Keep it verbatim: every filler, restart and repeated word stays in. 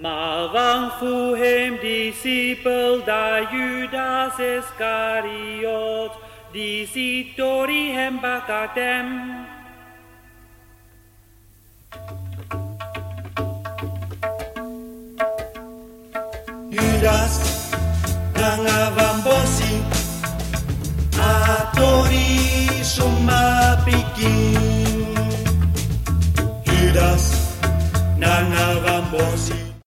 Maar wang fu hem discipel da Judas Iscariot, dicitori hem bakatem. Judas